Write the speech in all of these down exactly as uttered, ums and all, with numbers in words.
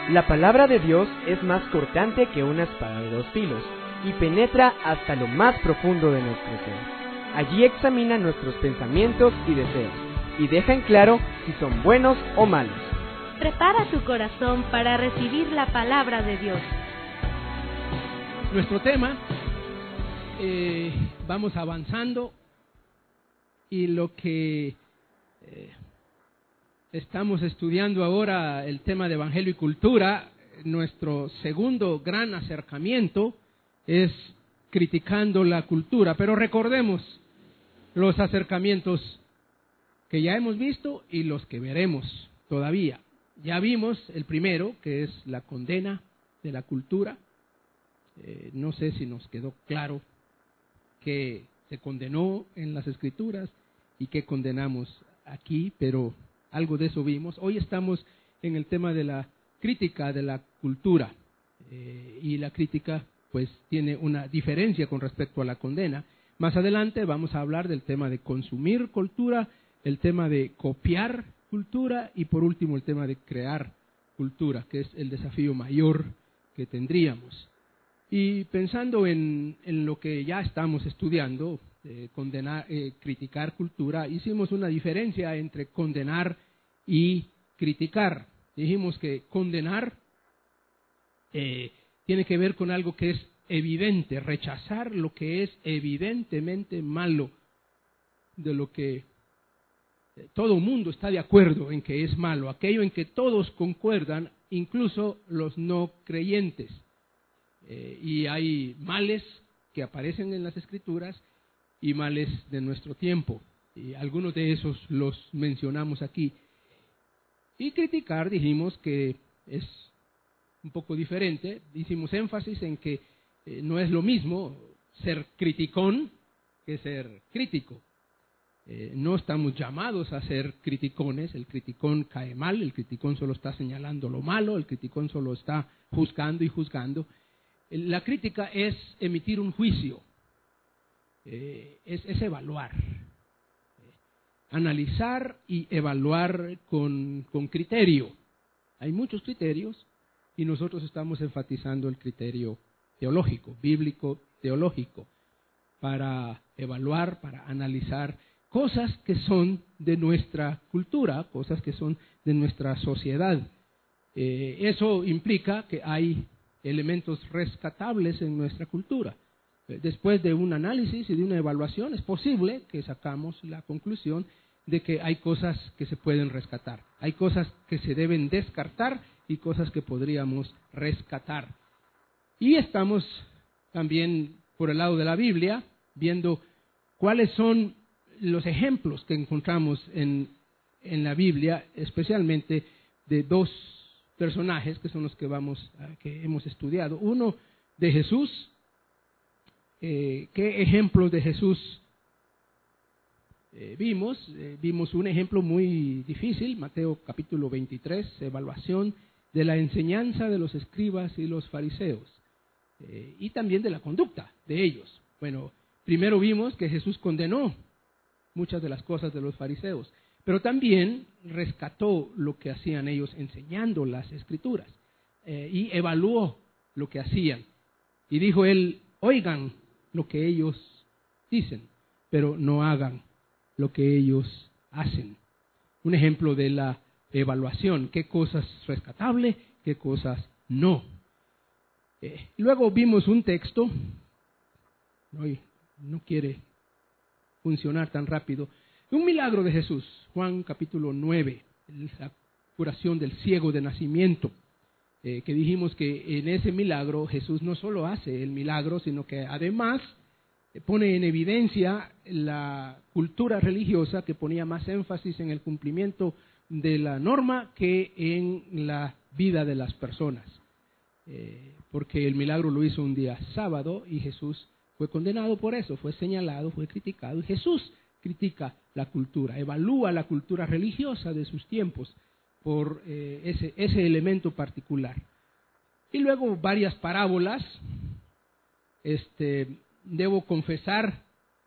La palabra de Dios es más cortante que una espada de dos filos y penetra hasta lo más profundo de nuestro ser. Allí examina nuestros pensamientos y deseos y deja en claro si son buenos o malos. Prepara tu corazón para recibir la palabra de Dios. Nuestro tema, eh, vamos avanzando y lo que eh, estamos estudiando ahora, el tema de Evangelio y Cultura, nuestro segundo gran acercamiento es criticando la cultura. Pero recordemos los acercamientos que ya hemos visto y los que veremos todavía. Ya vimos el primero, que es la condena de la cultura. Eh, no sé si nos quedó claro que se condenó en las Escrituras y que condenamos aquí, pero algo de eso vimos. Hoy estamos en el tema de la crítica de la cultura, eh, y la crítica pues tiene una diferencia con respecto a la condena. Más adelante vamos a hablar del tema de consumir cultura, el tema de copiar cultura y por último el tema de crear cultura, que es el desafío mayor que tendríamos. Y pensando en, en lo que ya estamos estudiando, eh, condenar, eh, criticar cultura, hicimos una diferencia entre condenar y criticar. Dijimos que condenar eh, tiene que ver con algo que es evidente, rechazar lo que es evidentemente malo, de lo que eh, todo el mundo está de acuerdo en que es malo, aquello en que todos concuerdan, incluso los no creyentes. Eh, y hay males que aparecen en las Escrituras y males de nuestro tiempo. Y algunos de esos los mencionamos aquí. Y criticar, dijimos que es un poco diferente. Hicimos énfasis en que eh, no es lo mismo ser criticón que ser crítico. Eh, no estamos llamados a ser criticones. El criticón cae mal, el criticón solo está señalando lo malo, el criticón solo está juzgando y juzgando. La crítica es emitir un juicio, eh, es, es evaluar, eh, analizar y evaluar con, con criterio. Hay muchos criterios y nosotros estamos enfatizando el criterio teológico, bíblico teológico, para evaluar, para analizar cosas que son de nuestra cultura, cosas que son de nuestra sociedad. Eh, eso implica que hay elementos rescatables en nuestra cultura. Después de un análisis y de una evaluación, es posible que sacamos la conclusión de que hay cosas que se pueden rescatar, hay cosas que se deben descartar y cosas que podríamos rescatar. Y estamos también por el lado de la Biblia viendo cuáles son los ejemplos que encontramos en, en la Biblia, especialmente de dos personajes que son los que vamos que hemos estudiado. Uno de Jesús. Eh, ¿Qué ejemplos de Jesús eh, vimos? Eh, vimos un ejemplo muy difícil, Mateo capítulo veintitrés, evaluación de la enseñanza de los escribas y los fariseos, eh, y también de la conducta de ellos. Bueno, primero vimos que Jesús condenó muchas de las cosas de los fariseos, pero también rescató lo que hacían ellos enseñando las Escrituras, eh, y evaluó lo que hacían. Y dijo él, oigan lo que ellos dicen, pero no hagan lo que ellos hacen. Un ejemplo de la evaluación, qué cosas rescatable, qué cosas no. Eh, luego vimos un texto, no, no quiere funcionar tan rápido, un milagro de Jesús, Juan capítulo nueve, la curación del ciego de nacimiento, eh, que dijimos que en ese milagro Jesús no solo hace el milagro, sino que además pone en evidencia la cultura religiosa que ponía más énfasis en el cumplimiento de la norma que en la vida de las personas, eh, porque el milagro lo hizo un día sábado y Jesús fue condenado por eso, fue señalado, fue criticado, y Jesús critica la cultura, evalúa la cultura religiosa de sus tiempos por eh, ese, ese elemento particular. Y luego varias parábolas. Este, debo confesar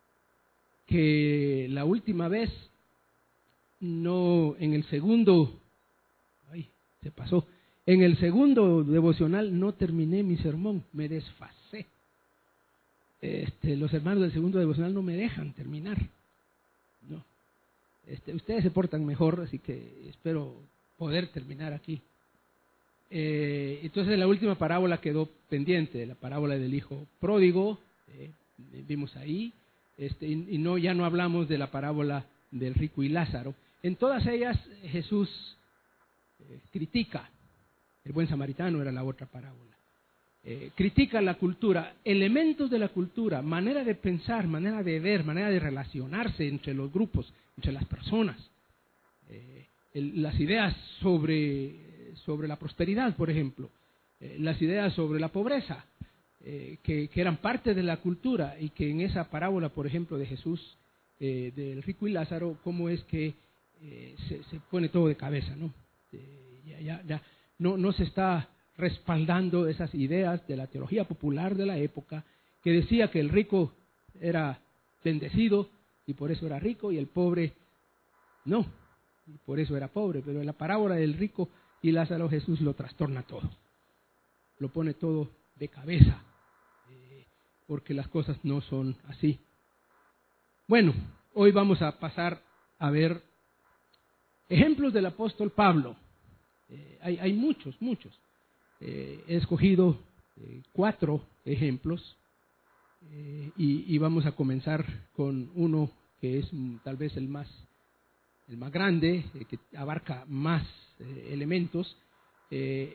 que la última vez, no en el segundo, ay, se pasó, En el segundo devocional no terminé mi sermón, me desfasé. Este, los hermanos del segundo devocional no me dejan terminar. No. Este, ustedes se portan mejor, así que espero poder terminar aquí. Eh, entonces la última parábola quedó pendiente, la parábola del hijo pródigo, eh, vimos ahí, este, y, y no ya no hablamos de la parábola del rico y Lázaro. En todas ellas Jesús eh, critica, el buen samaritano era la otra parábola. Eh, critica la cultura, elementos de la cultura, manera de pensar, manera de ver, manera de relacionarse entre los grupos, entre las personas, eh, el, las ideas sobre, sobre la prosperidad, por ejemplo, eh, las ideas sobre la pobreza, eh, que, que eran parte de la cultura y que en esa parábola, por ejemplo, de Jesús, eh, del rico y Lázaro, cómo es que eh, se, se pone todo de cabeza, ¿no? Eh, ya, ya, ya no, no se está respaldando esas ideas de la teología popular de la época, que decía que el rico era bendecido y por eso era rico, y el pobre no, y por eso era pobre. Pero en la parábola del rico y Lázaro Jesús lo trastorna todo, lo pone todo de cabeza, eh, porque las cosas no son así. Bueno, hoy vamos a pasar a ver ejemplos del apóstol Pablo. Eh, hay, hay muchos, muchos. Eh, he escogido eh, cuatro ejemplos eh, y, y vamos a comenzar con uno que es mm, tal vez el más, el más grande, eh, que abarca más eh, elementos. Eh,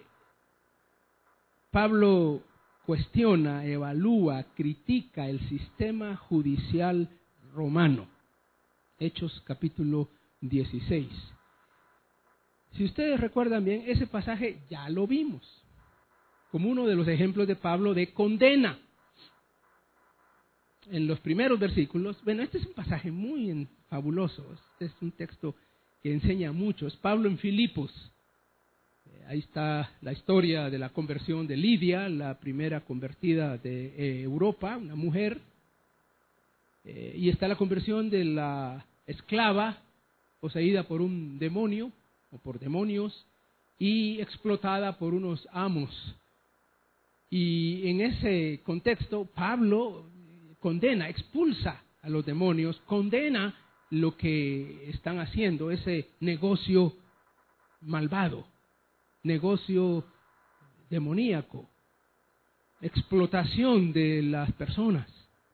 Pablo cuestiona, evalúa, critica el sistema judicial romano. Hechos capítulo dieciséis. Si ustedes recuerdan bien, ese pasaje ya lo vimos como uno de los ejemplos de Pablo de condena. En los primeros versículos, bueno, este es un pasaje muy fabuloso, este es un texto que enseña mucho, es Pablo en Filipos. Eh, ahí está la historia de la conversión de Lidia, la primera convertida de eh, Europa, una mujer, eh, y está la conversión de la esclava poseída por un demonio, o por demonios, y explotada por unos amos. Y en ese contexto, Pablo condena, expulsa a los demonios, condena lo que están haciendo, ese negocio malvado, negocio demoníaco, explotación de las personas.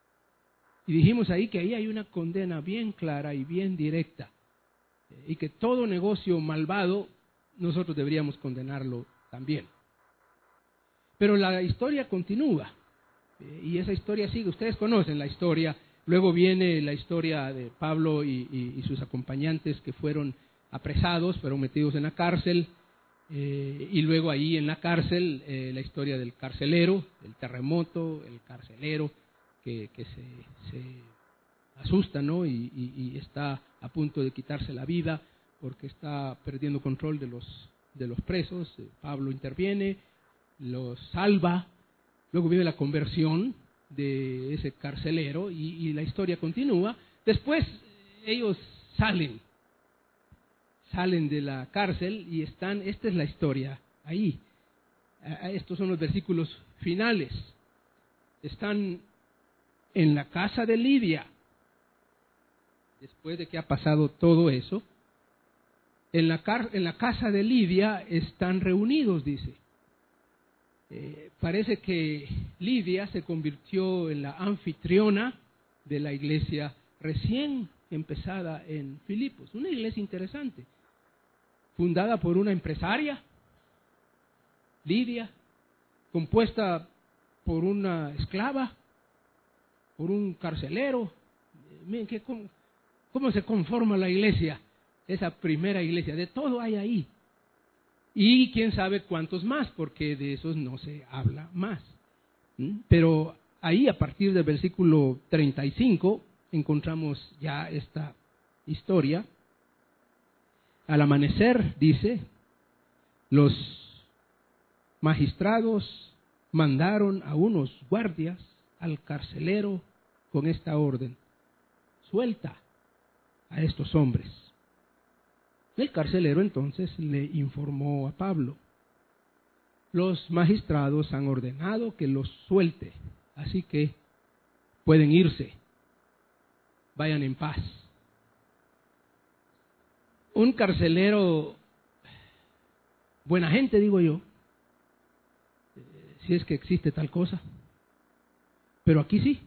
Y dijimos ahí que ahí hay una condena bien clara y bien directa, y que todo negocio malvado nosotros deberíamos condenarlo también. Pero la historia continúa, eh, y esa historia sigue. Ustedes conocen la historia. Luego viene la historia de Pablo y, y, y sus acompañantes que fueron apresados, fueron metidos en la cárcel, eh, y luego ahí en la cárcel eh, la historia del carcelero, el terremoto, el carcelero que, que se, se asusta, ¿no? Y, y, y está a punto de quitarse la vida porque está perdiendo control de los, de los presos. Eh, Pablo interviene, los salva, luego viene la conversión de ese carcelero y, y la historia continúa. Después ellos salen, salen de la cárcel y están, esta es la historia ahí. Estos son los versículos finales. Están en la casa de Lidia, después de que ha pasado todo eso. En la, car- en la casa de Lidia están reunidos, dice. Eh, parece que Lidia se convirtió en la anfitriona de la iglesia recién empezada en Filipos. Una iglesia interesante, fundada por una empresaria, Lidia, compuesta por una esclava, por un carcelero. Eh, miren que cómo, cómo se conforma la iglesia, esa primera iglesia. De todo hay ahí. Y quién sabe cuántos más, porque de esos no se habla más. ¿Mm? Pero ahí, a partir del versículo treinta y cinco, encontramos ya esta historia. Al amanecer, dice, los magistrados mandaron a unos guardias al carcelero con esta orden: suelta a estos hombres. El carcelero entonces le informó a Pablo: los magistrados han ordenado que los suelte, así que pueden irse, vayan en paz. Un carcelero, buena gente digo yo, si es que existe tal cosa, pero aquí sí.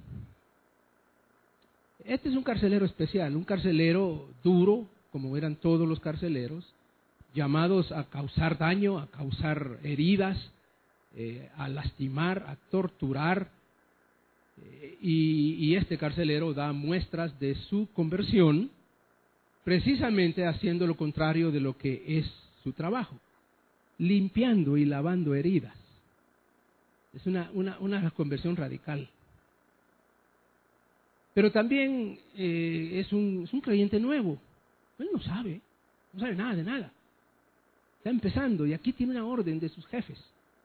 Este es un carcelero especial, un carcelero duro, como eran todos los carceleros, llamados a causar daño, a causar heridas, eh, a lastimar, a torturar. Eh, y, y este carcelero da muestras de su conversión, precisamente haciendo lo contrario de lo que es su trabajo, limpiando y lavando heridas. Es una, una, una conversión radical. Pero también eh, es, un, es un creyente nuevo. Él no sabe, no sabe nada de nada. Está empezando y aquí tiene una orden de sus jefes.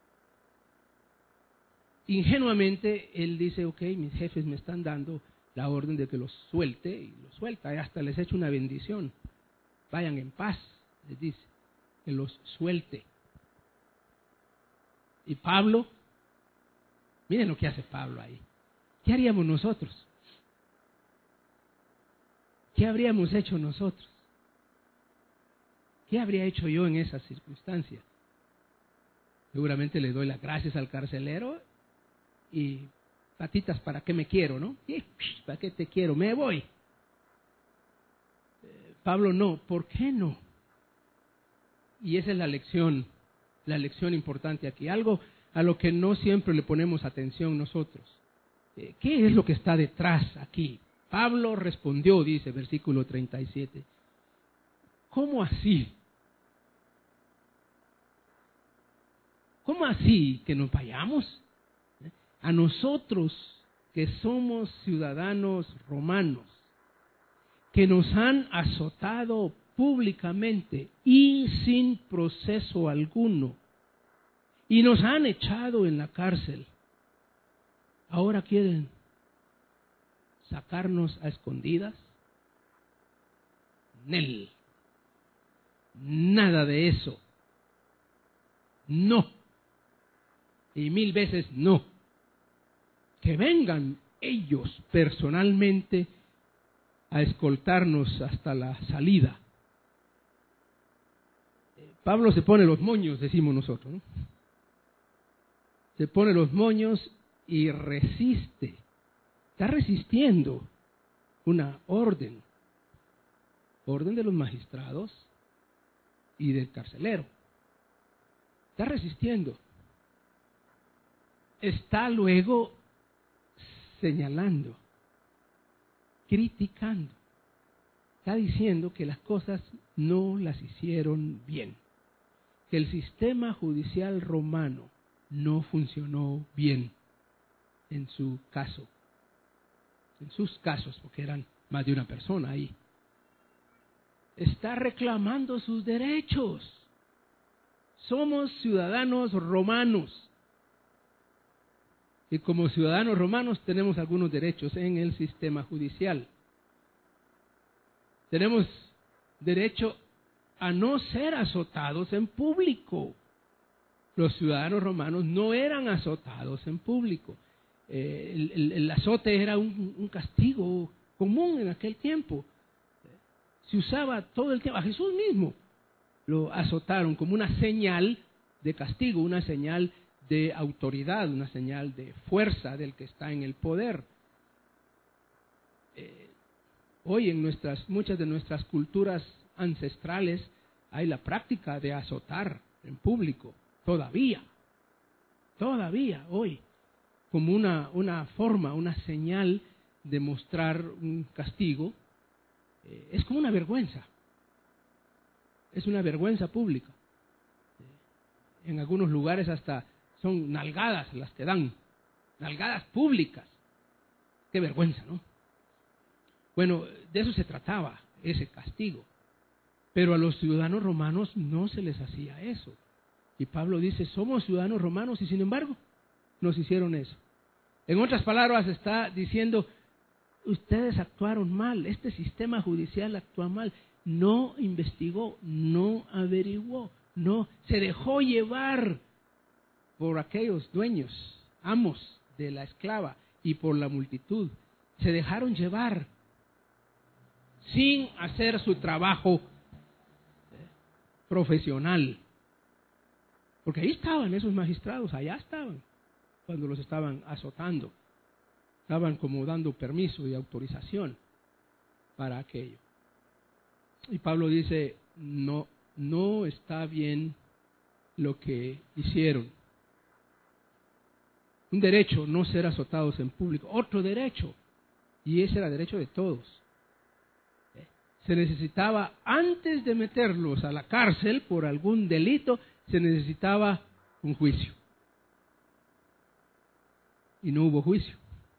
Ingenuamente él dice, ok, mis jefes me están dando la orden de que los suelte, y los suelta, y hasta les echa una bendición. Vayan en paz, les dice, que los suelte. Y Pablo, miren lo que hace Pablo ahí. ¿Qué haríamos nosotros? ¿Qué habríamos hecho nosotros? ¿Qué habría hecho yo en esa circunstancia? Seguramente le doy las gracias al carcelero y patitas, ¿para qué me quiero, no? ¿Para qué te quiero? Me voy. Eh, Pablo no, ¿por qué no? Y esa es la lección, la lección importante aquí, algo a lo que no siempre le ponemos atención nosotros. Eh, ¿Qué es lo que está detrás aquí? Pablo respondió, dice versículo treinta y siete, ¿cómo así? ¿Cómo así que nos vayamos? A nosotros que somos ciudadanos romanos, que nos han azotado públicamente y sin proceso alguno, y nos han echado en la cárcel, ahora quieren sacarnos a escondidas. Nel, nada de eso. No. Y mil veces no. Que vengan ellos personalmente a escoltarnos hasta la salida. Pablo se pone los moños, decimos nosotros, ¿no? Se pone los moños y resiste. Está resistiendo una orden, orden de los magistrados y del carcelero. Está resistiendo. Está luego señalando, criticando. Está diciendo que las cosas no las hicieron bien, que el sistema judicial romano no funcionó bien en su caso. En sus casos, porque eran más de una persona ahí. Está reclamando sus derechos. Somos ciudadanos romanos. Y como ciudadanos romanos tenemos algunos derechos en el sistema judicial. Tenemos derecho a no ser azotados en público. Los ciudadanos romanos no eran azotados en público. Eh, el, el, el azote era un, un castigo común en aquel tiempo. Se usaba todo el tiempo. A Jesús mismo lo azotaron como una señal de castigo, una señal de autoridad, una señal de fuerza del que está en el poder. Eh, hoy en nuestras, muchas de nuestras culturas ancestrales hay la práctica de azotar en público, todavía, todavía hoy, como una, una forma, una señal de mostrar un castigo. Eh, es como una vergüenza, es una vergüenza pública. Eh, en algunos lugares hasta son nalgadas las que dan, nalgadas públicas. Qué vergüenza, ¿no? Bueno, de eso se trataba, ese castigo. Pero a los ciudadanos romanos no se les hacía eso. Y Pablo dice, somos ciudadanos romanos y sin embargo nos hicieron eso. En otras palabras está diciendo, ustedes actuaron mal, este sistema judicial actúa mal, no investigó, no averiguó, no, se dejó llevar por aquellos dueños, amos de la esclava y por la multitud. Se dejaron llevar sin hacer su trabajo profesional. Porque ahí estaban esos magistrados, allá estaban, cuando los estaban azotando. Estaban como dando permiso y autorización para aquello. Y Pablo dice, no, no está bien lo que hicieron. Un derecho, no ser azotados en público. Otro derecho, y ese era derecho de todos. Se necesitaba, antes de meterlos a la cárcel por algún delito, se necesitaba un juicio. Y no hubo juicio.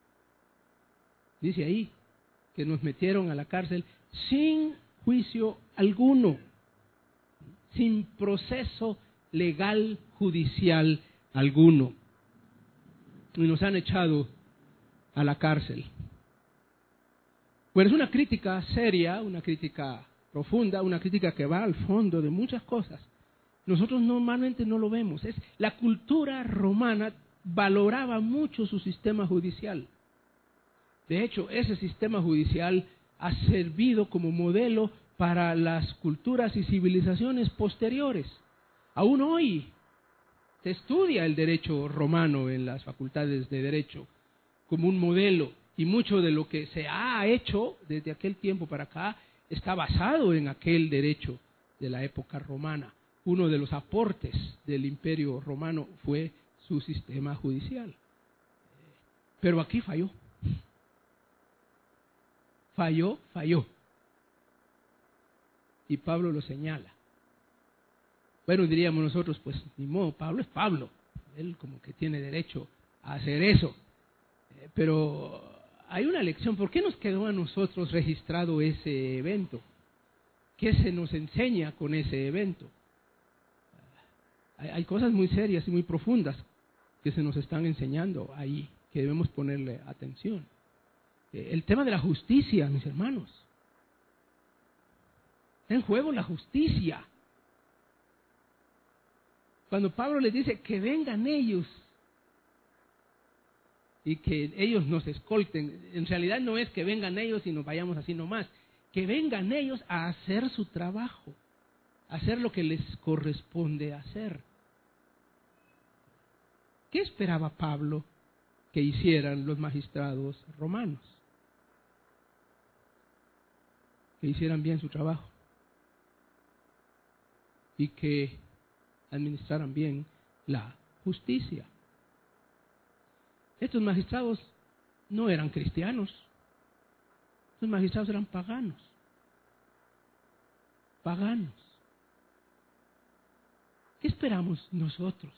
Dice ahí que nos metieron a la cárcel sin juicio alguno, sin proceso legal judicial alguno. Y nos han echado a la cárcel. Pues es una crítica seria, una crítica profunda, una crítica que va al fondo de muchas cosas. Nosotros normalmente no lo vemos. Es, la cultura romana valoraba mucho su sistema judicial. De hecho, ese sistema judicial ha servido como modelo para las culturas y civilizaciones posteriores. Aún hoy se estudia el derecho romano en las facultades de derecho como un modelo, y mucho de lo que se ha hecho desde aquel tiempo para acá está basado en aquel derecho de la época romana. Uno de los aportes del Imperio Romano fue su sistema judicial. Pero aquí falló. Falló, falló. Y Pablo lo señala. Bueno, diríamos nosotros, pues ni modo, Pablo es Pablo. Él como que tiene derecho a hacer eso. Eh, pero hay una lección. ¿Por qué nos quedó a nosotros registrado ese evento? ¿Qué se nos enseña con ese evento? Hay, hay cosas muy serias y muy profundas que se nos están enseñando ahí, que debemos ponerle atención. Eh, el tema de la justicia, mis hermanos. Está en juego la justicia. Cuando Pablo les dice que vengan ellos y que ellos nos escolten, en realidad no es que vengan ellos y nos vayamos así nomás, que vengan ellos a hacer su trabajo, a hacer lo que les corresponde hacer. ¿Qué esperaba Pablo que hicieran los magistrados romanos? Que hicieran bien su trabajo y que administraran bien la justicia. Estos magistrados no eran cristianos, estos magistrados eran paganos, paganos. ¿Qué esperamos nosotros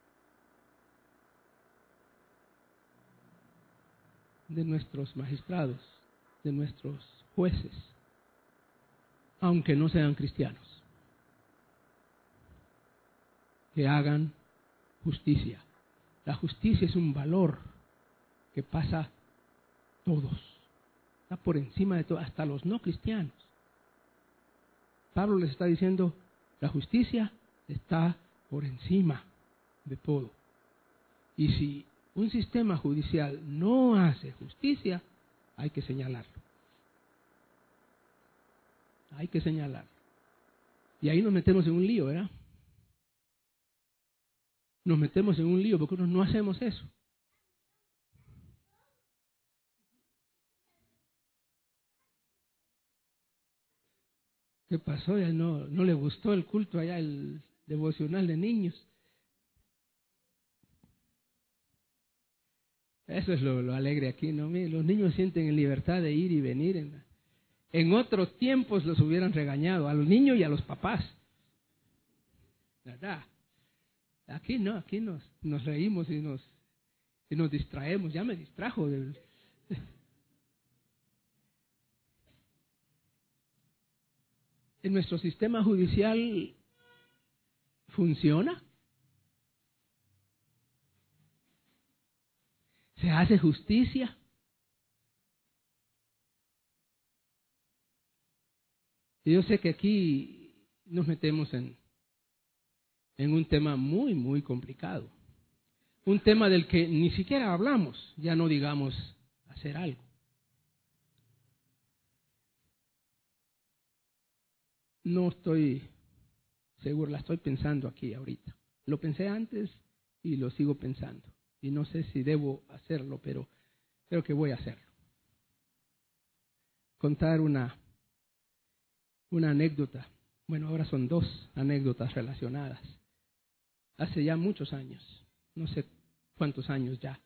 de nuestros magistrados, de nuestros jueces, aunque no sean cristianos? Que hagan justicia. La justicia es un valor que pasa todos, está por encima de todo, hasta los no cristianos. Pablo les está diciendo, la justicia está por encima de todo. Y si un sistema judicial no hace justicia, hay que señalarlo. Hay que señalarlo. Y ahí nos metemos en un lío, ¿verdad? Nos metemos en un lío porque nosotros no hacemos eso. ¿Qué pasó? Ya no, no le gustó el culto allá, el devocional de niños. Eso es lo, lo alegre aquí, ¿no? Los niños sienten libertad de ir y venir. En, en otros tiempos los hubieran regañado, a los niños y a los papás. ¿Verdad? Aquí no, aquí nos, nos reímos y nos, y nos distraemos. Ya me distrajo. Del... En nuestro sistema judicial funciona. ¿Se hace justicia? Y yo sé que aquí nos metemos en, en un tema muy, muy complicado. un tema del que ni siquiera hablamos, ya no digamos hacer algo. No estoy seguro, la estoy pensando aquí ahorita. Lo pensé antes y lo sigo pensando. Y no sé si debo hacerlo, pero creo que voy a hacerlo. Contar una, una anécdota. Bueno, ahora son dos anécdotas relacionadas. Hace ya muchos años, no sé cuántos años ya,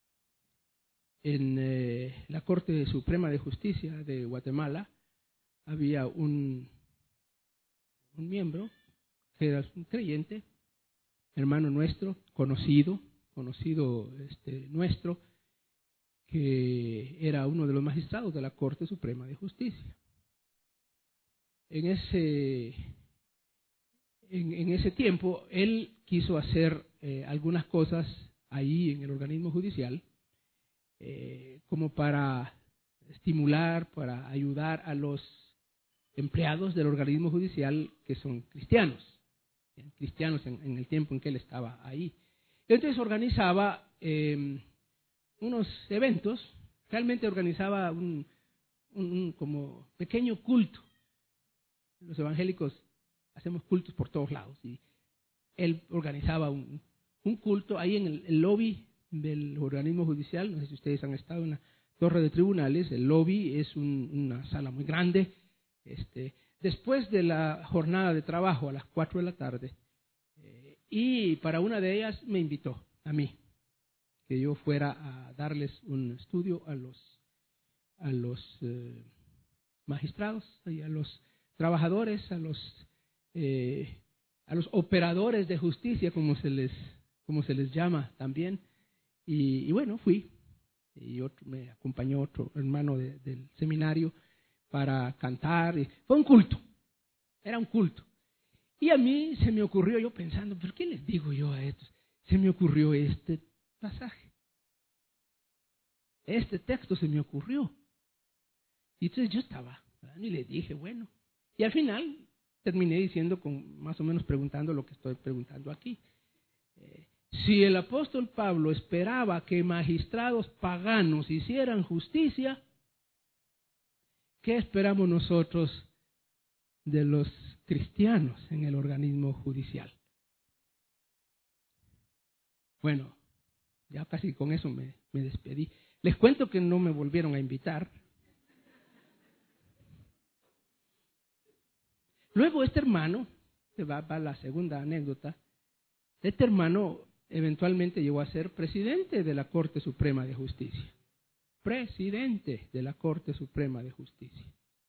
en eh, la Corte Suprema de Justicia de Guatemala había un, un miembro que era un creyente, hermano nuestro, conocido, conocido este, nuestro, que era uno de los magistrados de la Corte Suprema de Justicia. En ese, en, en ese tiempo, él quiso hacer eh, algunas cosas ahí en el organismo judicial, eh, como para estimular, para ayudar a los empleados del organismo judicial que son cristianos, cristianos en, en el tiempo en que él estaba ahí. Entonces organizaba eh, unos eventos, realmente organizaba un, un, un como pequeño culto. Los evangélicos hacemos cultos por todos lados y él organizaba un, un culto ahí en el, el lobby del organismo judicial. No sé si ustedes han estado en la torre de tribunales. El lobby es un, una sala muy grande. Este, después de la jornada de trabajo a las cuatro de la tarde, eh, y para una de ellas me invitó a mí, que yo fuera a darles un estudio a los, a los eh, magistrados y a los trabajadores, a los, eh, a los operadores de justicia, como se les, como se les llama también. Y, y bueno, fui. Y otro, me acompañó otro hermano de, del seminario para cantar. Y fue un culto, era un culto. Y a mí se me ocurrió, yo pensando, ¿pero qué les digo yo a estos? Se me ocurrió este pasaje. Este texto se me ocurrió. Y entonces yo estaba, ¿verdad? Y le dije, bueno. Y al final terminé diciendo, con más o menos preguntando lo que estoy preguntando aquí. Eh, si el apóstol Pablo esperaba que magistrados paganos hicieran justicia, ¿qué esperamos nosotros de los cristianos en el organismo judicial? Bueno, ya casi con eso me, me despedí. Les cuento que no me volvieron a invitar. Luego este hermano, se va, va la segunda anécdota, este hermano eventualmente llegó a ser presidente de la Corte Suprema de Justicia. Presidente de la Corte Suprema de Justicia.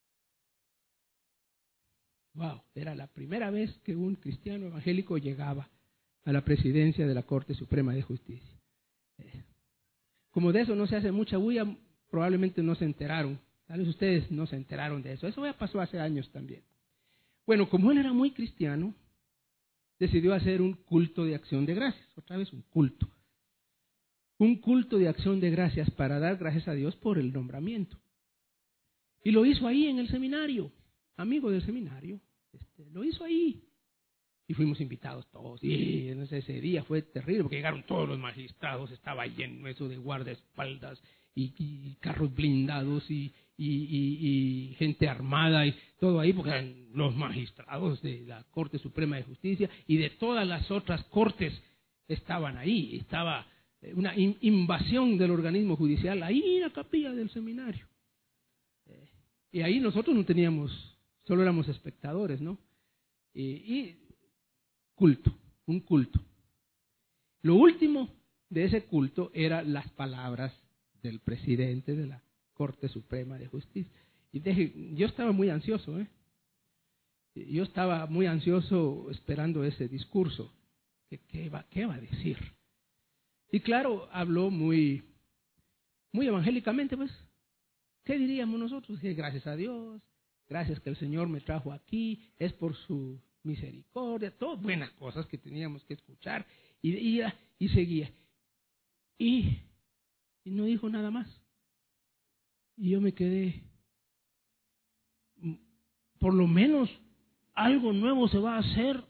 Wow, era la primera vez que un cristiano evangélico llegaba a la presidencia de la Corte Suprema de Justicia. Eh, como de eso no se hace mucha bulla, probablemente no se enteraron. Tal vez ustedes no se enteraron de eso. Eso ya pasó hace años también. Bueno, como él era muy cristiano, decidió hacer un culto de acción de gracias. Otra vez un culto. Un culto de acción de gracias para dar gracias a Dios por el nombramiento. Y lo hizo ahí en el seminario. Amigo del seminario, este, lo hizo ahí. Y fuimos invitados todos. Y no sé, ese día fue terrible porque llegaron todos los magistrados, estaba lleno eso de guardaespaldas y, y carros blindados y, y, y, y gente armada y todo ahí, porque eran los magistrados de la Corte Suprema de Justicia y de todas las otras cortes estaban ahí. Estaba una in, invasión del organismo judicial ahí en la capilla del seminario. Eh, y ahí nosotros no teníamos, solo éramos espectadores, ¿no? Y, y culto, un culto. Lo último de ese culto eran las palabras del presidente de la Corte Suprema de Justicia. Y dije, yo estaba muy ansioso, ¿eh? Yo estaba muy ansioso esperando ese discurso. ¿Qué, qué, va, qué va a decir? Y claro, habló muy, muy evangélicamente, pues. ¿Qué diríamos nosotros? Que gracias a Dios, gracias que el Señor me trajo aquí, es por su misericordia, todas buenas cosas que teníamos que escuchar. Y, y, y seguía. Y, y no dijo nada más. Y yo me quedé, por lo menos algo nuevo se va a hacer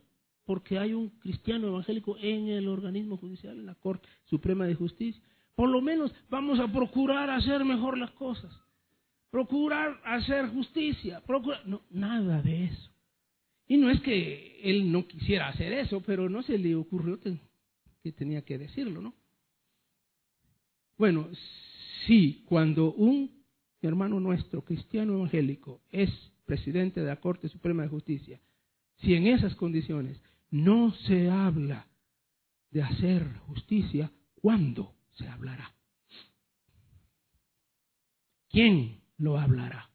porque hay un cristiano evangélico en el organismo judicial, en la Corte Suprema de Justicia. Por lo menos vamos a procurar hacer mejor las cosas, procurar hacer justicia, procurar... No, nada de eso. Y no es que él no quisiera hacer eso, pero no se le ocurrió que, que tenía que decirlo, ¿no? Bueno, sí, cuando un hermano nuestro, cristiano evangélico, es presidente de la Corte Suprema de Justicia, si en esas condiciones no se habla de hacer justicia, ¿cuándo se hablará? ¿Quién lo hablará?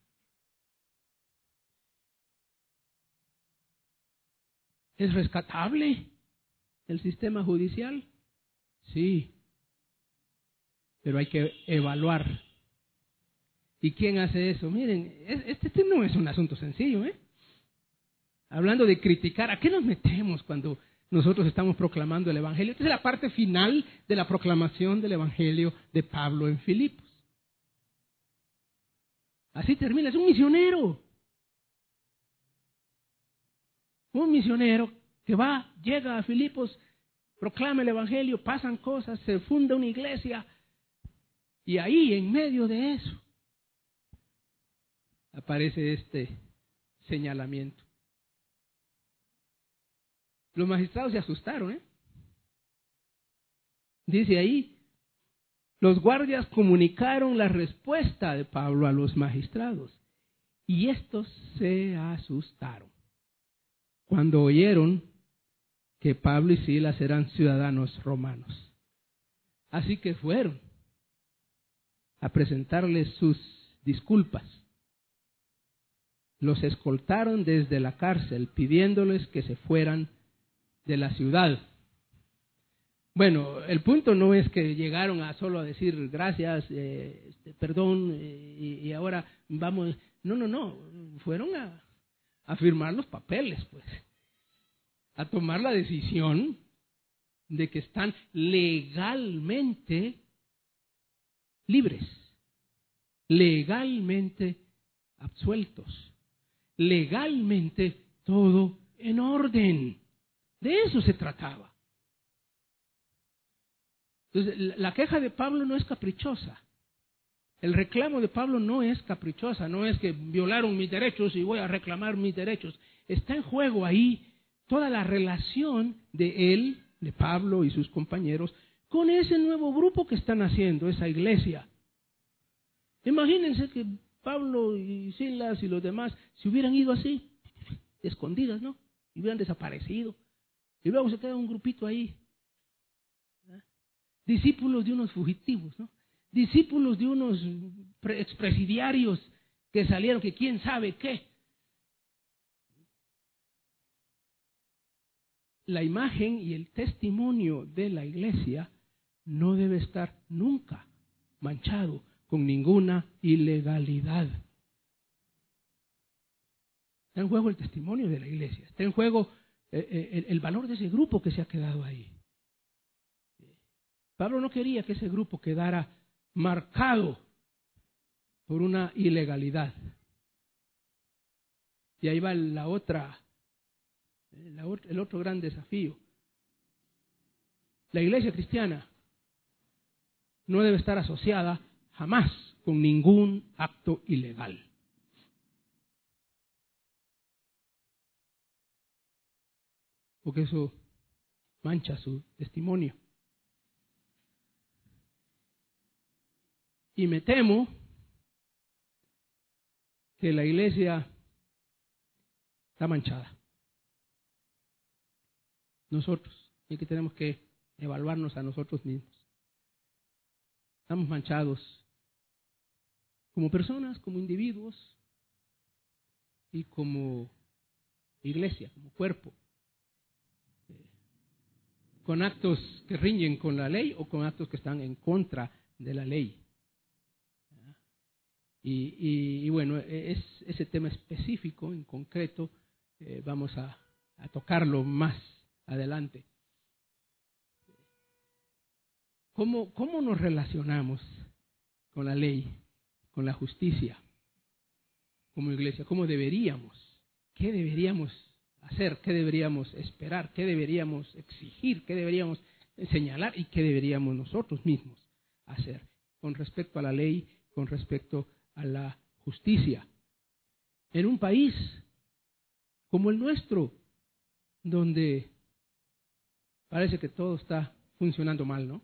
¿Es rescatable el sistema judicial? Sí, pero hay que evaluar. ¿Y quién hace eso? Miren, este no es un asunto sencillo, ¿eh? Hablando de criticar, ¿a qué nos metemos cuando nosotros estamos proclamando el Evangelio? Esta es la parte final de la proclamación del Evangelio de Pablo en Filipos. Así termina, es un misionero. Un misionero que va, llega a Filipos, proclama el Evangelio, pasan cosas, se funda una iglesia, y ahí, en medio de eso, aparece este señalamiento. Los magistrados se asustaron, ¿eh? Dice ahí, los guardias comunicaron la respuesta de Pablo a los magistrados, y estos se asustaron cuando oyeron que Pablo y Silas eran ciudadanos romanos. Así que fueron a presentarles sus disculpas. Los escoltaron desde la cárcel pidiéndoles que se fueran de la ciudad. Bueno, el punto no es que llegaron a solo a decir gracias, eh, este, perdón, eh, y, y ahora vamos. No, no, no. Fueron a, a firmar los papeles, pues. A tomar la decisión de que están legalmente libres, legalmente absueltos, legalmente todo en orden. De eso se trataba. Entonces, la queja de Pablo no es caprichosa. El reclamo de Pablo no es caprichosa, no es que violaron mis derechos y voy a reclamar mis derechos. Está en juego ahí toda la relación de él, de Pablo y sus compañeros, con ese nuevo grupo que están haciendo, esa iglesia. Imagínense que Pablo y Silas y los demás se hubieran ido así, escondidas, ¿no? Y hubieran desaparecido. Y luego se queda un grupito ahí. ¿Eh? Discípulos de unos fugitivos, ¿no? Discípulos de unos expresidiarios que salieron, que quién sabe qué. La imagen y el testimonio de la iglesia no debe estar nunca manchado con ninguna ilegalidad. Está en juego el testimonio de la iglesia, está en juego eh, eh, el, el valor de ese grupo que se ha quedado ahí. Pablo no quería que ese grupo quedara marcado por una ilegalidad. Y ahí va la otra, la, el otro gran desafío. La iglesia cristiana no debe estar asociada jamás con ningún acto ilegal. Porque eso mancha su testimonio. Y me temo que la iglesia está manchada. Nosotros, y que tenemos que evaluarnos a nosotros mismos. Estamos manchados como personas, como individuos y como iglesia, como cuerpo, con actos que riñen con la ley o con actos que están en contra de la ley. Y, y, y bueno, es, ese tema específico, en concreto, eh, vamos a, a tocarlo más adelante. ¿Cómo, ¿Cómo nos relacionamos con la ley, con la justicia, como iglesia? ¿Cómo deberíamos? ¿Qué deberíamos hacer, qué deberíamos esperar, qué deberíamos exigir, qué deberíamos señalar y qué deberíamos nosotros mismos hacer con respecto a la ley, con respecto a la justicia. En un país como el nuestro, donde parece que todo está funcionando mal, ¿no?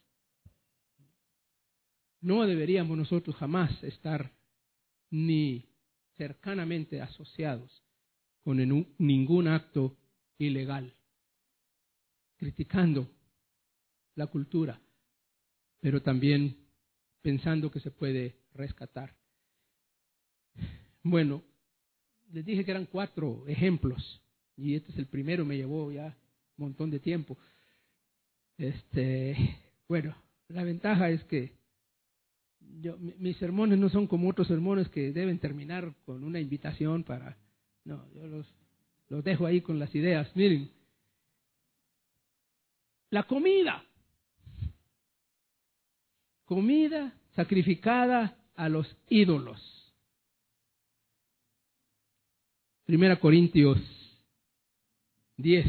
No deberíamos nosotros jamás estar ni cercanamente asociados con ningún acto ilegal, criticando la cultura, pero también pensando que se puede rescatar. Bueno, les dije que eran cuatro ejemplos, y este es el primero, me llevó ya un montón de tiempo. Este, bueno, la ventaja es que yo, mis sermones no son como otros sermones que deben terminar con una invitación para... No, yo los, los dejo ahí con las ideas. Miren, la comida. Comida sacrificada a los ídolos. Primera Corintios diez.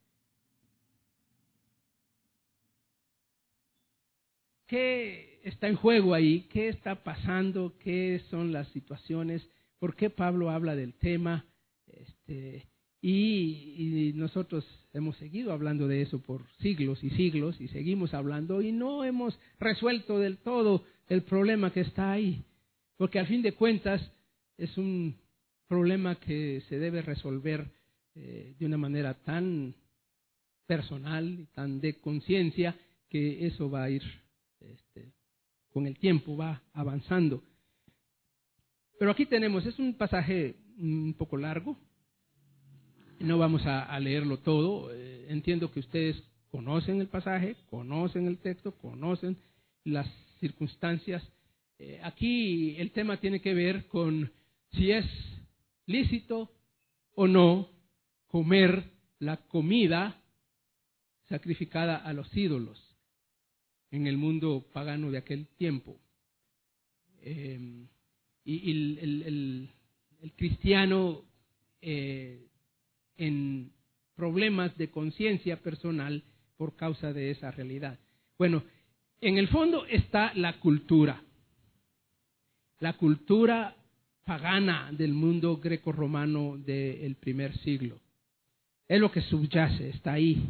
¿Qué está en juego ahí? ¿Qué está pasando? ¿Qué son las situaciones? ¿Por qué Pablo habla del tema? Este, y, y nosotros hemos seguido hablando de eso por siglos y siglos y seguimos hablando y no hemos resuelto del todo el problema que está ahí. Porque al fin de cuentas es un problema que se debe resolver eh, de una manera tan personal y tan de conciencia que eso va a ir Este, con el tiempo, va avanzando. Pero aquí tenemos, es un pasaje un poco largo, no vamos a, a leerlo todo, eh, entiendo que ustedes conocen el pasaje, conocen el texto, conocen las circunstancias. Eh, aquí el tema tiene que ver con si es lícito o no comer la comida sacrificada a los ídolos en el mundo pagano de aquel tiempo. Eh, y y el, el, el, el cristiano eh, en problemas de conciencia personal por causa de esa realidad. Bueno, en el fondo está la cultura. La cultura pagana del mundo greco-romano del primer siglo. Es lo que subyace, está ahí.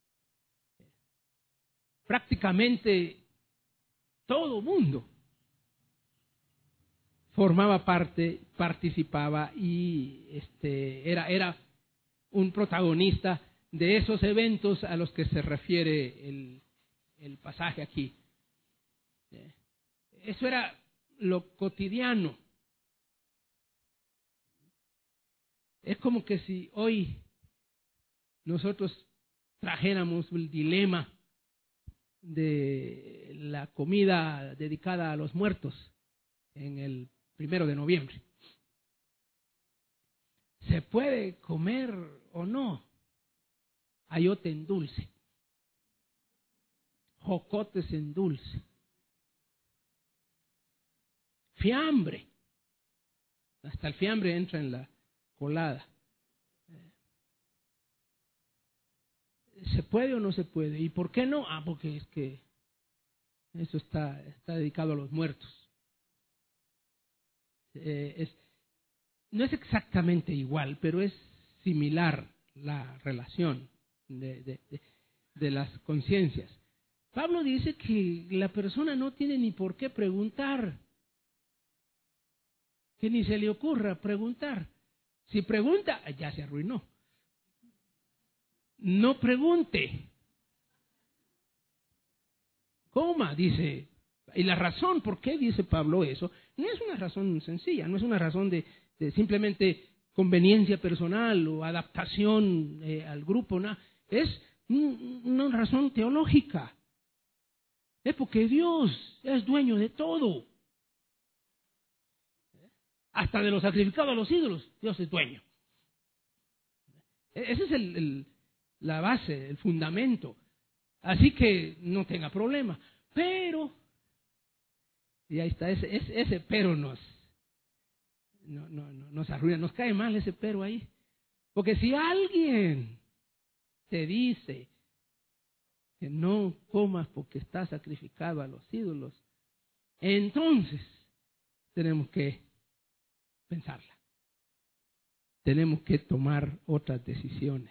Prácticamente todo mundo formaba parte, participaba y este, era, era un protagonista de esos eventos a los que se refiere el, el pasaje aquí. Eso era lo cotidiano. Es como que si hoy nosotros trajéramos el dilema de la comida dedicada a los muertos en el primero de noviembre. ¿Se puede comer o no? Ayote en dulce, jocotes en dulce, fiambre, hasta el fiambre entra en la colada. ¿Se puede o no se puede? ¿Y por qué no? Ah, porque es que eso está, está dedicado a los muertos. Eh, es, no es exactamente igual, pero es similar la relación de, de, de, de las conciencias. Pablo dice que la persona no tiene ni por qué preguntar, que ni se le ocurra preguntar. Si pregunta, ya se arruinó. No pregunte. Coma, dice. Y la razón por qué dice Pablo eso, no es una razón sencilla, no es una razón de, de simplemente conveniencia personal o adaptación eh, al grupo, no. Es un, una razón teológica. Es porque Dios es dueño de todo. Hasta de lo sacrificado a los ídolos, Dios es dueño. Ese es el, el, la base, el fundamento. Así que no tenga problema. Pero, y ahí está, ese, ese, ese pero nos, no, no, no, nos arruina, nos cae mal ese pero ahí. Porque si alguien te dice que no comas porque está sacrificado a los ídolos, entonces tenemos que pensarla. Tenemos que tomar otras decisiones.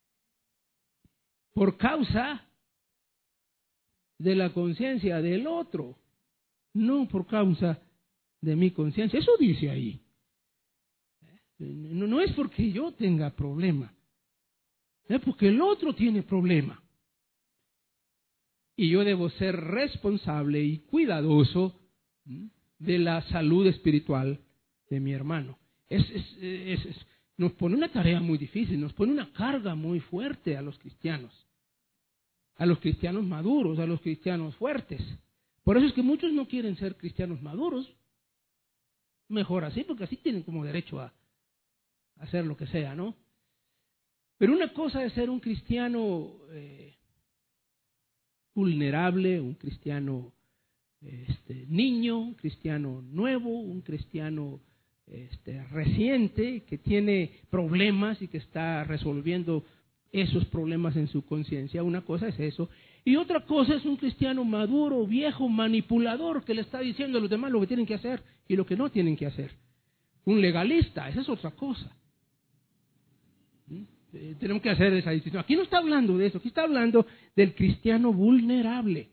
Por causa de la conciencia del otro, no por causa de mi conciencia. Eso dice ahí. No, no es porque yo tenga problema, es porque el otro tiene problema. Y yo debo ser responsable y cuidadoso de la salud espiritual de mi hermano. Es, es, es, es, nos pone una tarea muy difícil, nos pone una carga muy fuerte a los cristianos, a los cristianos maduros, a los cristianos fuertes. Por eso es que muchos no quieren ser cristianos maduros. Mejor así, porque así tienen como derecho a hacer lo que sea, ¿no? Pero una cosa es ser un cristiano eh, vulnerable, un cristiano este, niño, un cristiano nuevo, un cristiano este, reciente que tiene problemas y que está resolviendo esos problemas en su conciencia. Una cosa es eso. Y otra cosa es un cristiano maduro, viejo, manipulador, que le está diciendo a los demás lo que tienen que hacer y lo que no tienen que hacer. Un legalista, esa es otra cosa. ¿Mm? Eh, tenemos que hacer esa distinción. Aquí no está hablando de eso, aquí está hablando del cristiano vulnerable.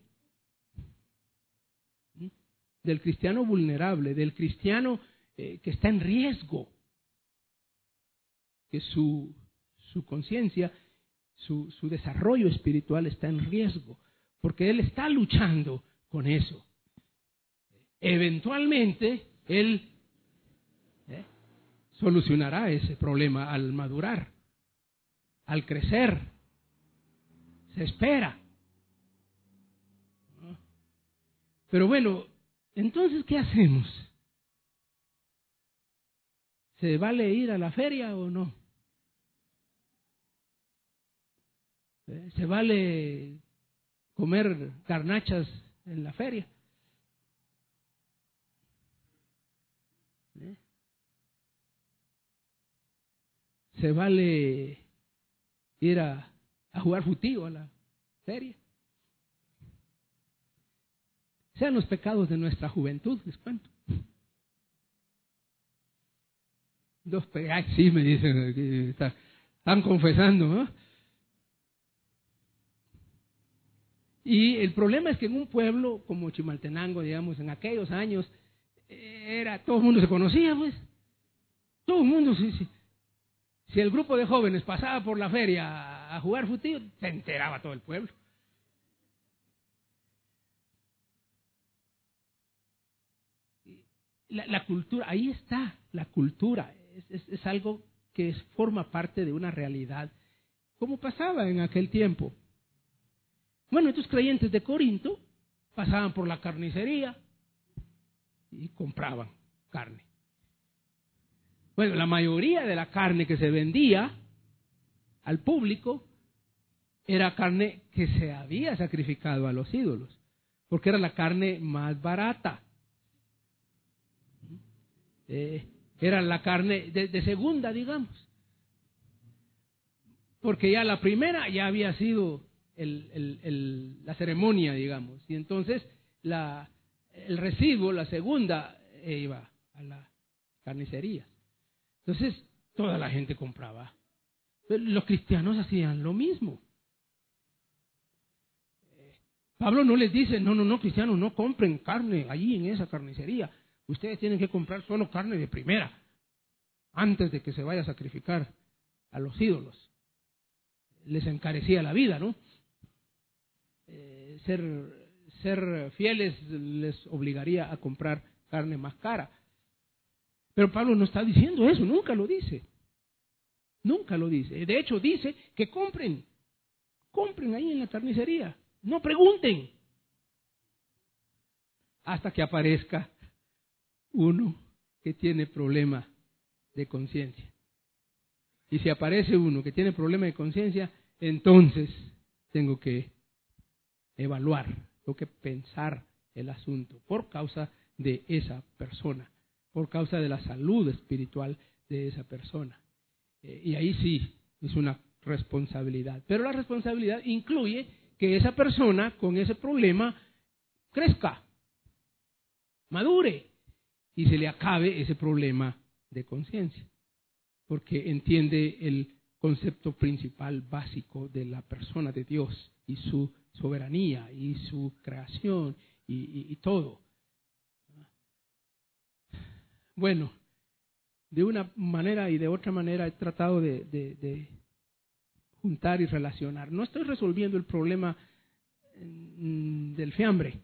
¿Mm? Del cristiano vulnerable, del cristiano eh, que está en riesgo, que su, su conciencia, su, su desarrollo espiritual está en riesgo, porque él está luchando con eso. Eventualmente, él ¿eh? solucionará ese problema al madurar, al crecer. Se espera. ¿No? Pero bueno, entonces, ¿qué hacemos? ¿Se vale ir a la feria o no? ¿Eh? ¿Se vale comer garnachas en la feria? ¿Eh? ¿Se vale ir a, a jugar futivo a la feria? Sean los pecados de nuestra juventud, les cuento. Dos pecados, sí, me dicen, que está, están confesando, ¿no? Y el problema es que en un pueblo como Chimaltenango, digamos, en aquellos años, era todo el mundo se conocía, pues. Todo el mundo, sí, sí. Si el grupo de jóvenes pasaba por la feria a jugar futivo, se enteraba todo el pueblo. La, la cultura, ahí está, la cultura, es, es, es algo que es, forma parte de una realidad, como pasaba en aquel tiempo. Bueno, estos creyentes de Corinto pasaban por la carnicería y compraban carne. Bueno, la mayoría de la carne que se vendía al público era carne que se había sacrificado a los ídolos, porque era la carne más barata. Eh, era la carne de, de segunda, digamos, porque ya la primera ya había sido el, el, el, la ceremonia, digamos, y entonces la, el residuo, la segunda, eh, iba a la carnicería. Entonces toda la gente compraba. Pero los cristianos hacían lo mismo. Eh, Pablo no les dice, no, no, no, cristianos, no compren carne allí en esa carnicería. Ustedes tienen que comprar solo carne de primera, antes de que se vaya a sacrificar a los ídolos. Les encarecía la vida, ¿no? Eh, ser, ser fieles les obligaría a comprar carne más cara. Pero Pablo no está diciendo eso, nunca lo dice. Nunca lo dice. De hecho, dice que compren. Compren ahí en la carnicería. No pregunten. Hasta que aparezca uno que tiene problema de conciencia. Y si aparece uno que tiene problema de conciencia, entonces tengo que evaluar, tengo que pensar el asunto por causa de esa persona, por causa de la salud espiritual de esa persona. Eh, y ahí sí, es una responsabilidad. Pero la responsabilidad incluye que esa persona con ese problema crezca, madure y se le acabe ese problema de conciencia, porque entiende el concepto principal básico de la persona de Dios y su soberanía y su creación y, y, y todo. Bueno, de una manera y de otra manera he tratado de, de, de juntar y relacionar. No estoy resolviendo el problema mm, del fiambre.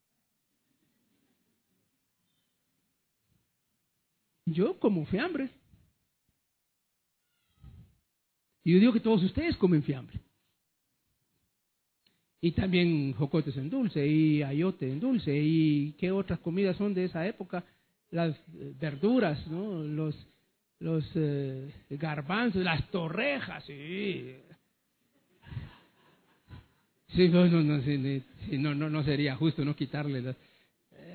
Yo como fiambre. Y yo digo que todos ustedes comen fiambre. Y también jocotes en dulce, y ayote en dulce, y qué otras comidas son de esa época, las eh, verduras, ¿no? Los, los eh, garbanzos, las torrejas, sí. Sí, no, no, no, sí, sí, no, no, no sería justo no quitarle las... Eh.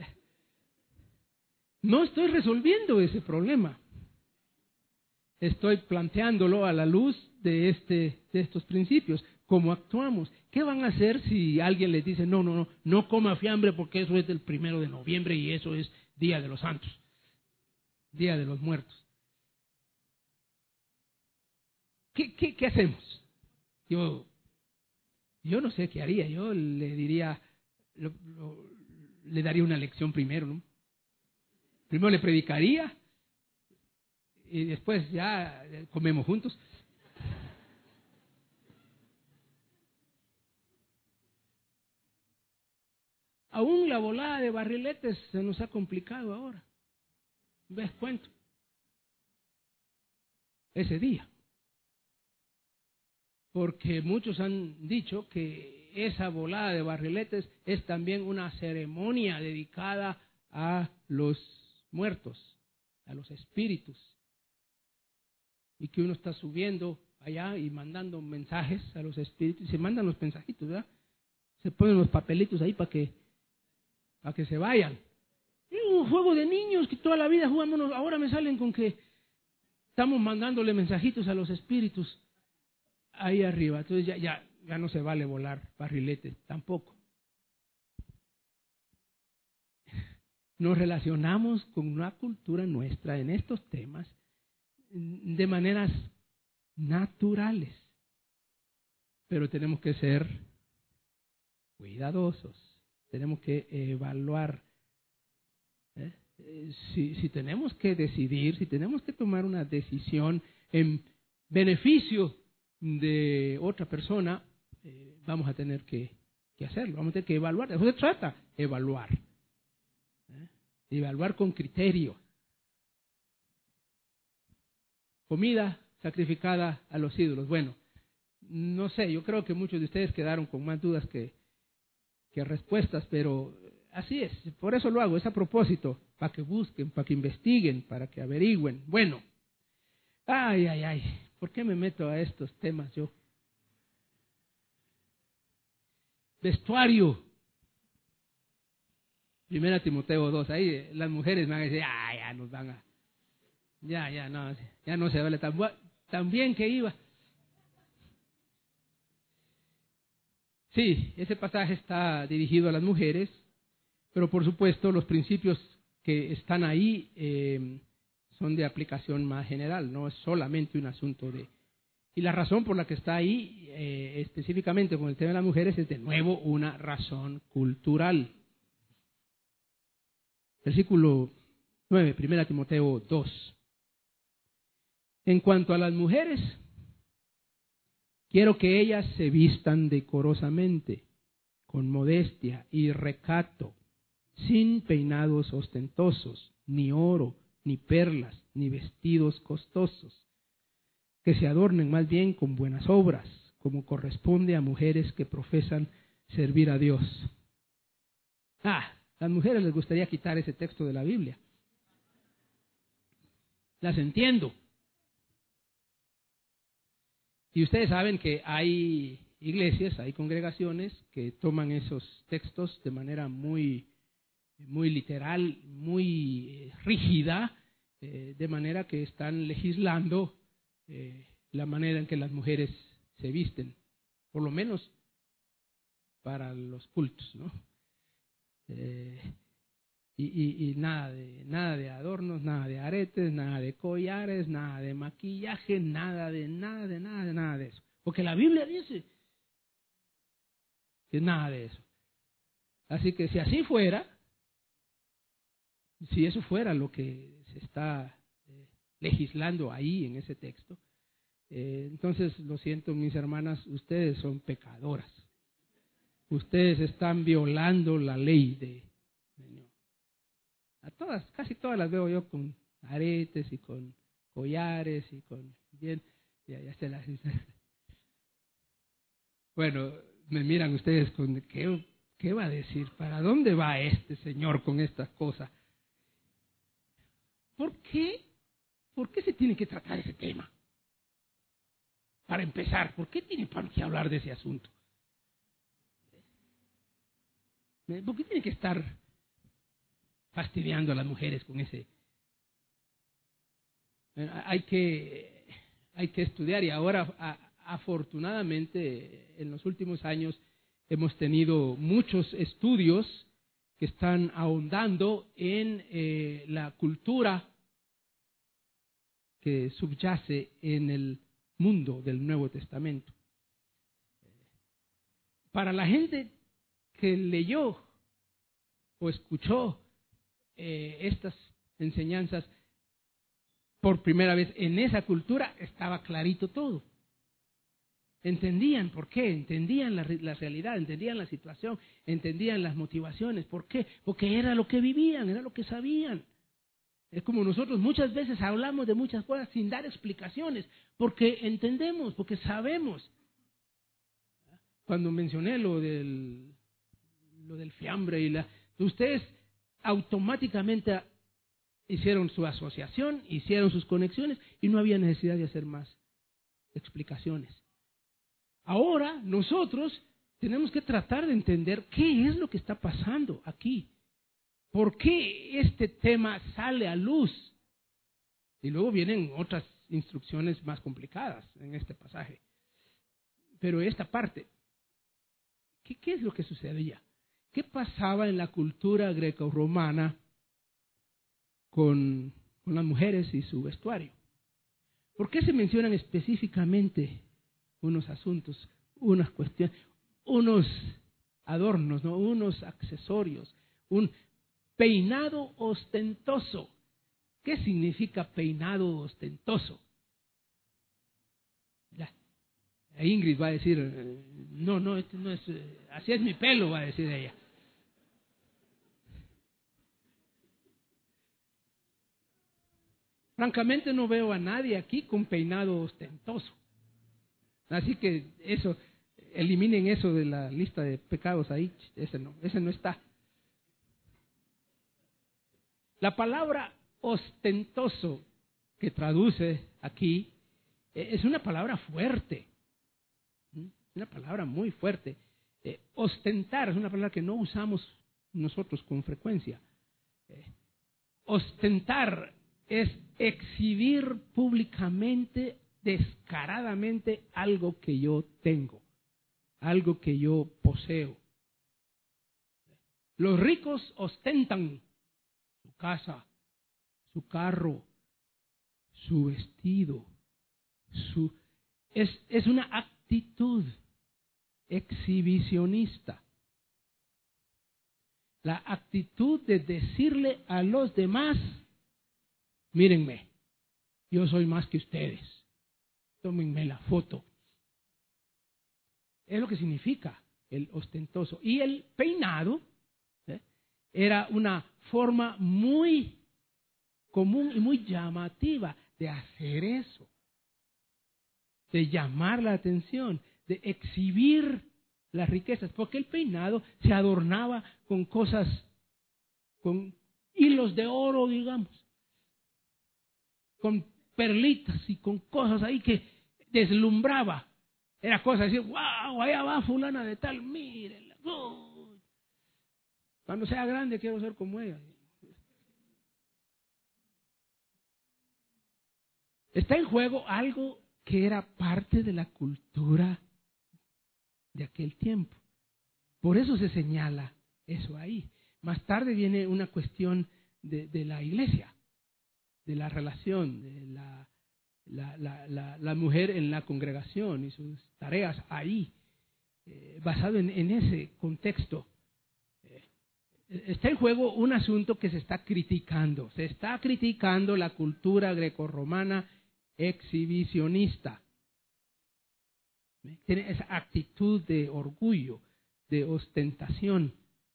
No estoy resolviendo ese problema. Estoy planteándolo a la luz de, este, de estos principios. ¿Cómo actuamos? ¿Qué van a hacer si alguien les dice, no, no, no, no coma fiambre porque eso es del primero de noviembre y eso es Día de los Santos, Día de los Muertos? ¿Qué, qué, qué hacemos? Yo, yo no sé qué haría. Yo le diría, lo, lo, le daría una lección primero, ¿no? Primero le predicaría y después ya comemos juntos. Aún la volada de barriletes se nos ha complicado ahora. ¿Ves cuento? Ese día. Porque muchos han dicho que esa volada de barriletes es también una ceremonia dedicada a los muertos, a los espíritus. Y que uno está subiendo allá y mandando mensajes a los espíritus. Y se mandan los mensajitos, ¿verdad? Se ponen los papelitos ahí para que, para que se vayan. Es un juego de niños que toda la vida jugamos. Ahora me salen con que estamos mandándole mensajitos a los espíritus ahí arriba. Entonces ya, ya, ya no se vale volar barriletes tampoco. Nos relacionamos con una cultura nuestra en estos temas de maneras naturales, pero tenemos que ser cuidadosos, tenemos que evaluar. ¿eh? Si, si tenemos que decidir, si tenemos que tomar una decisión en beneficio de otra persona, eh, vamos a tener que, que hacerlo, vamos a tener que evaluar. De eso se trata, evaluar. ¿eh? Evaluar con criterio. Comida sacrificada a los ídolos. Bueno, no sé, yo creo que muchos de ustedes quedaron con más dudas que, que respuestas, pero así es, por eso lo hago, es a propósito, para que busquen, para que investiguen, para que averigüen. Bueno, ay, ay, ay, ¿por qué me meto a estos temas yo? Vestuario. Primera Timoteo dos, ahí las mujeres me van a decir, ah, ya nos van a, ya, ya, no, ya no se vale tan, tan bien que iba. Sí, ese pasaje está dirigido a las mujeres, pero por supuesto los principios que están ahí eh, son de aplicación más general, no es solamente un asunto de... Y la razón por la que está ahí eh, específicamente con el tema de las mujeres es de nuevo una razón cultural. Versículo nueve, Primera Timoteo dos. En cuanto a las mujeres, quiero que ellas se vistan decorosamente, con modestia y recato, sin peinados ostentosos, ni oro, ni perlas, ni vestidos costosos, que se adornen más bien con buenas obras, como corresponde a mujeres que profesan servir a Dios. Ah, a las mujeres les gustaría quitar ese texto de la Biblia. Las entiendo. Y ustedes saben que hay iglesias, hay congregaciones que toman esos textos de manera muy, muy literal, muy rígida, eh, de manera que están legislando eh, la manera en que las mujeres se visten, por lo menos para los cultos, ¿no? Eh, y, y, y nada de nada de adornos, nada de aretes, nada de collares, nada de maquillaje, nada de nada de nada de nada de eso, porque la Biblia dice que nada de eso. Así que si así fuera, si eso fuera lo que se está eh, legislando ahí en ese texto, eh, entonces lo siento, mis hermanas, ustedes son pecadoras. Ustedes están violando la ley de Señor. A todas, casi todas las veo yo con aretes y con collares y con bien, ya, ya se las. Bueno, me miran ustedes con qué, qué va a decir, ¿para dónde va este señor con estas cosas? ¿Por qué? ¿Por qué se tiene que tratar ese tema? Para empezar, ¿por qué tiene que hablar de ese asunto? ¿Por qué tiene que estar fastidiando a las mujeres con ese? Hay que, hay que estudiar y ahora, a, afortunadamente, en los últimos años hemos tenido muchos estudios que están ahondando en eh, la cultura que subyace en el mundo del Nuevo Testamento. Para la gente que leyó o escuchó eh, estas enseñanzas por primera vez en esa cultura, estaba clarito todo. Entendían por qué, entendían la, la realidad, entendían la situación, entendían las motivaciones. ¿Por qué? Porque era lo que vivían, era lo que sabían. Es como nosotros muchas veces hablamos de muchas cosas sin dar explicaciones, porque entendemos, porque sabemos. Cuando mencioné lo del, lo del fiambre y la, ustedes automáticamente hicieron su asociación, hicieron sus conexiones y no había necesidad de hacer más explicaciones. Ahora nosotros tenemos que tratar de entender qué es lo que está pasando aquí. ¿Por qué este tema sale a luz? Y luego vienen otras instrucciones más complicadas en este pasaje. Pero esta parte, ¿qué, qué es lo que sucedía? ¿Qué pasaba en la cultura greco-romana con, con las mujeres y su vestuario? ¿Por qué se mencionan específicamente unos asuntos, unas cuestiones, unos adornos, ¿no? Unos accesorios, un peinado ostentoso? ¿Qué significa peinado ostentoso? Ya. Ingrid va a decir, no, no, este no es, así es mi pelo, va a decir ella. Francamente no veo a nadie aquí con peinado ostentoso. Así que eso, eliminen eso de la lista de pecados ahí, ese no, ese no está. La palabra ostentoso que traduce aquí es una palabra fuerte, una palabra muy fuerte. Eh, ostentar es una palabra que no usamos nosotros con frecuencia. Eh, ostentar es exhibir públicamente, descaradamente, algo que yo tengo, algo que yo poseo. Los ricos ostentan su casa, su carro, su vestido, su es, es una actitud exhibicionista. La actitud de decirle a los demás, mírenme, yo soy más que ustedes, tómenme la foto. Es lo que significa el ostentoso. Y el peinado ¿eh? era una forma muy común y muy llamativa de hacer eso, de llamar la atención, de exhibir las riquezas, porque el peinado se adornaba con cosas, con hilos de oro, digamos, con perlitas y con cosas ahí que deslumbraba. Era cosa de decir, wow, allá va fulana de tal, mírenla. Oh. Cuando sea grande quiero ser como ella. Está en juego algo que era parte de la cultura de aquel tiempo. Por eso se señala eso ahí. Más tarde viene una cuestión de, de la iglesia, de la relación, de la, la, la, la, la mujer en la congregación y sus tareas ahí, eh, basado en, en ese contexto. Eh, está en juego un asunto que se está criticando. Se está criticando la cultura grecorromana exhibicionista. Tiene esa actitud de orgullo, de ostentación,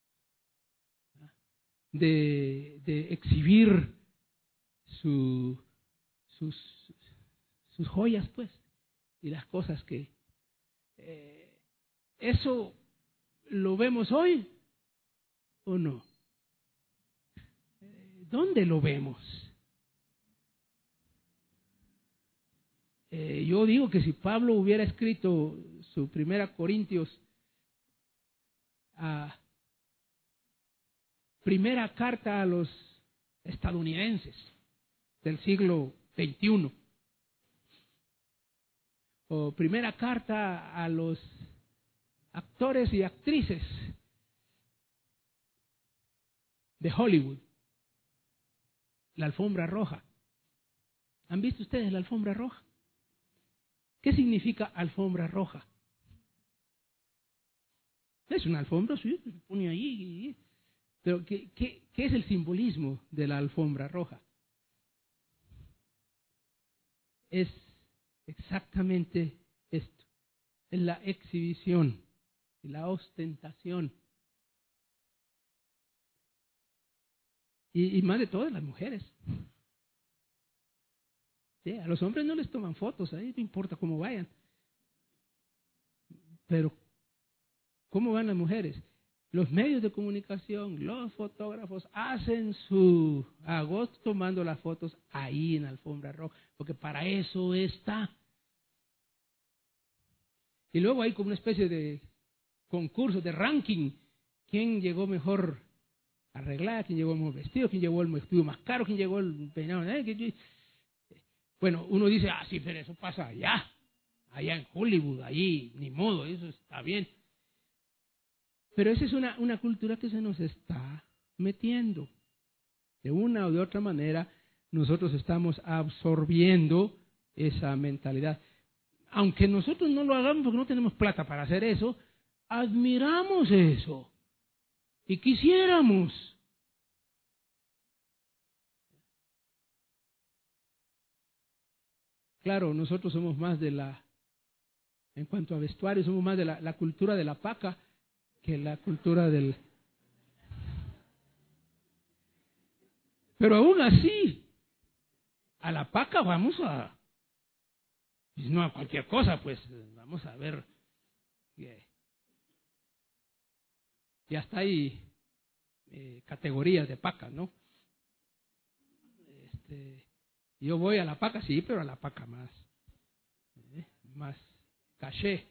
de, de exhibir su, sus, sus joyas, pues, y las cosas que... Eh, ¿Eso lo vemos hoy o no? ¿Dónde lo vemos? Eh, yo digo que si Pablo hubiera escrito su primera Corintios, a primera carta a los estadounidenses del siglo veintiuno, o primera carta a los actores y actrices de Hollywood, la alfombra roja. ¿Han visto ustedes la alfombra roja? ¿Qué significa alfombra roja? Es una alfombra, sí, se pone ahí. Pero ¿qué, qué, qué es el simbolismo de la alfombra roja? Es exactamente esto. Es la exhibición y la ostentación. Y, y más de todas las mujeres. Sí, a los hombres no les toman fotos, ahí no importa cómo vayan. Pero, ¿cómo van las mujeres? Los medios de comunicación, los fotógrafos hacen su agosto tomando las fotos ahí en la alfombra roja, porque para eso está. Y luego hay como una especie de concurso, de ranking. ¿Quién llegó mejor arreglada? ¿Quién llegó mejor vestido? ¿Quién llegó el vestido más caro? ¿Quién llegó el peinado? ¿Eh? Bueno, uno dice, ah, sí, pero eso pasa allá, allá en Hollywood, allí, ni modo, eso está bien. Pero esa es una, una cultura que se nos está metiendo. De una o de otra manera, nosotros estamos absorbiendo esa mentalidad. Aunque nosotros no lo hagamos porque no tenemos plata para hacer eso, admiramos eso y quisiéramos. Claro, nosotros somos más de la, en cuanto a vestuario, somos más de la, la cultura de la paca que la cultura del... Pero aún así, a la paca vamos a... Pues no a cualquier cosa, pues vamos a ver. Y hasta hay eh, categorías de paca, ¿no? Este, yo voy a la paca, sí, pero a la paca más, eh, más caché.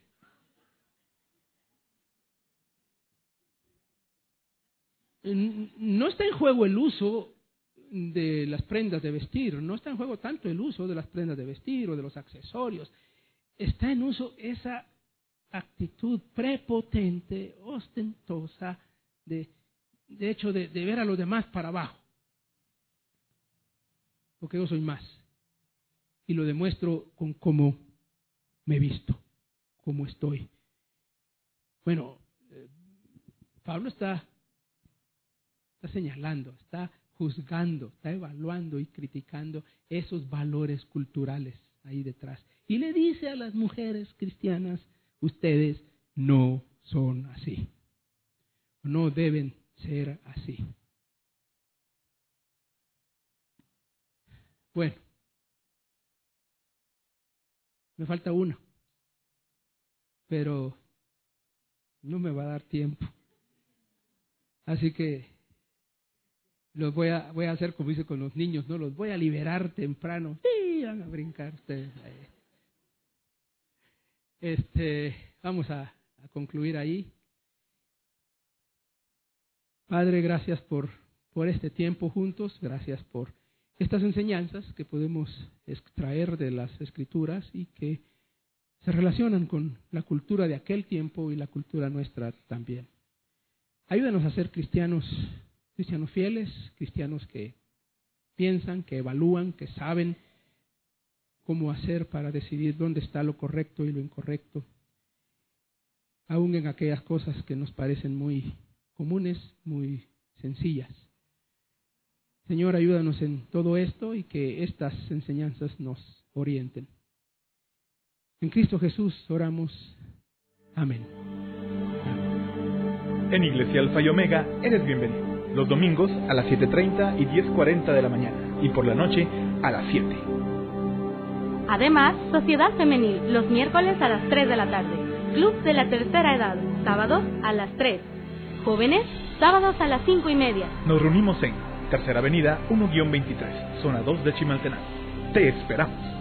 No está en juego el uso de las prendas de vestir, no está en juego tanto el uso de las prendas de vestir o de los accesorios, está en uso esa actitud prepotente, ostentosa, de, de hecho de, de ver a los demás para abajo, porque yo soy más, y lo demuestro con cómo me visto, cómo estoy. Bueno, eh, Pablo está, está señalando, está juzgando, está evaluando y criticando esos valores culturales ahí detrás. Y le dice a las mujeres cristianas, ustedes no son así, no deben ser así. Bueno, me falta una, pero no me va a dar tiempo. Así que los voy a, voy a hacer como hice con los niños, ¿no? Los voy a liberar temprano. Sí, van a brincar ustedes. Este, vamos a, a concluir ahí. Padre, gracias por, por este tiempo juntos, gracias por estas enseñanzas que podemos extraer de las Escrituras y que se relacionan con la cultura de aquel tiempo y la cultura nuestra también. Ayúdanos a ser cristianos, cristianos fieles, cristianos que piensan, que evalúan, que saben cómo hacer para decidir dónde está lo correcto y lo incorrecto, aún en aquellas cosas que nos parecen muy comunes, muy sencillas. Señor, ayúdanos en todo esto y que estas enseñanzas nos orienten. En Cristo Jesús oramos. Amén. En Iglesia Alfa y Omega eres bienvenido. Los domingos a las siete treinta y diez cuarenta de la mañana y por la noche a las siete. Además, Sociedad Femenil, los miércoles a las tres de la tarde. Club de la Tercera Edad, sábados a las tres. Jóvenes, sábados a las cinco y media. Nos reunimos en Tercera Avenida uno veintitrés, Zona dos de Chimaltenango. Te esperamos.